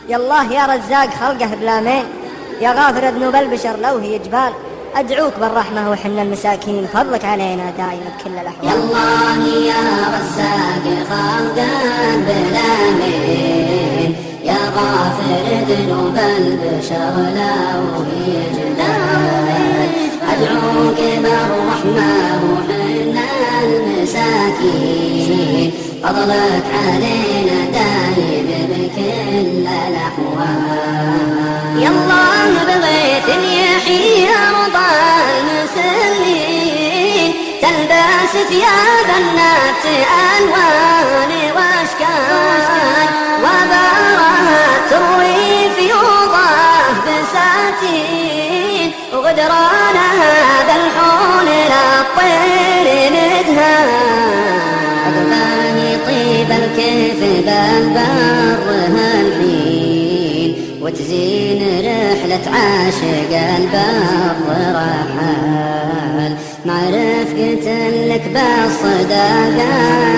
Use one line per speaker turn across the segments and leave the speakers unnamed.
يا الله يا رزاق خلقه بلامين، يا غافر ذنوب البشر لو هي جبال، أدعوك بالرحمة وحنا المساكين، فضلك علينا دايم بكل الأحوال.
يا الله يا رزاق خلقه بلامين، يا غافر ذنوب البشر لو هي جبال، أدعوك بالرحمة وحنا المساكين، فضلك علينا دايم بكل الأحوال.
يا الله بغيث يحيي أرض المسلمين، تلبس ثياب النبت ألوان وأشكال، وبارها تروي فيوضه بساتين، وغدران هذا الحول للطير مدهان،
عقباه طيب الكيف بالبرها الحين، وتزين رحلة عاشق البر رحال، مع رفقة لك بالصداقة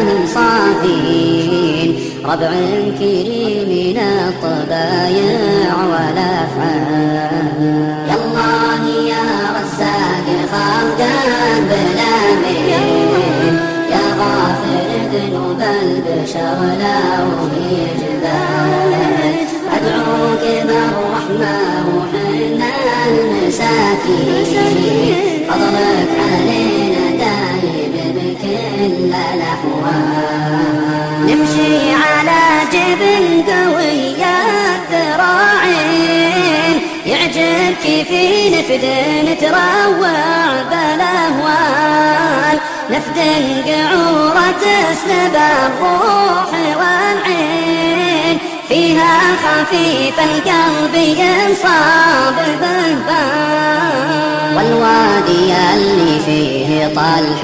صافين، ربع كريم الطبايع والأفعال. يا الله يا رزاق خلقه بلامين، يا غافر ذنوب البشر لو هي جبال، أدعوك بالرحمة وحنا المساكين، فضلك علينا دايم بكل الأحوال.
نمشي على جبن قوي الذراعين، يعجبك في نفد نتروع بالأهوال، نفد قعورة تسلب الروح والعين، فيها خفيف القلب ينصاب بالبال،
والوادي اللي فيه طلح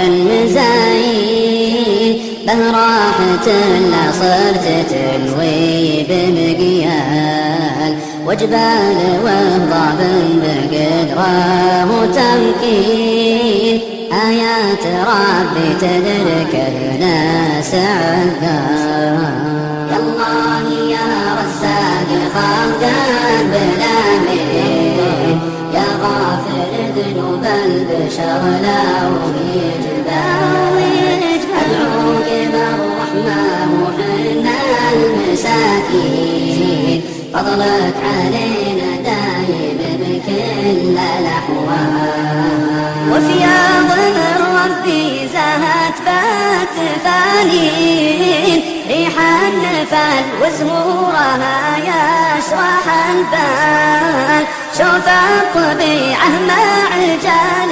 مزاين، به راحة لا صرت تلوي بمقيال، وجبال وهضاب بقدره وتمكين، آيات ربي تدرك ناس عقال. يا الله يا رزاق خلقه بلامين، يا غافر ذنوب البشر لو هي جبال، أدعوك بالرحمة وحنا المساكين، فضلك علينا دايم بكل الأحوال.
وفياض من ربي زهت بات فانين، ريح النفل وزهورها يشرح البال، شوف الطبيعة مع رجال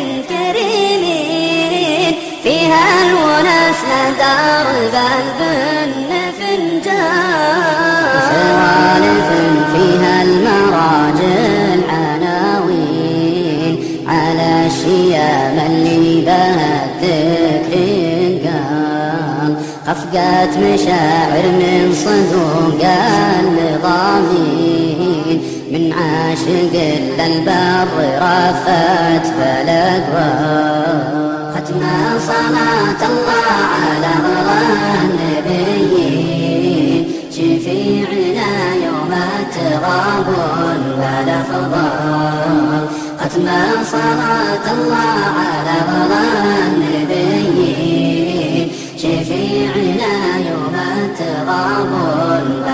كريمين، فيها الونس لدرب البن فنجان،
سوالف فيها المراجل عناوين، على الشيام اللي بها الذكر قال، خفقات مشاعر من صدوق النظامين، من عاشق للبر رفت بالأقوال، ختم صلاة الله على النبيين، شفيعنا يوم التغابن والأفضال، ختم صلاة الله على النبيين، شفيعنا يوم التغابن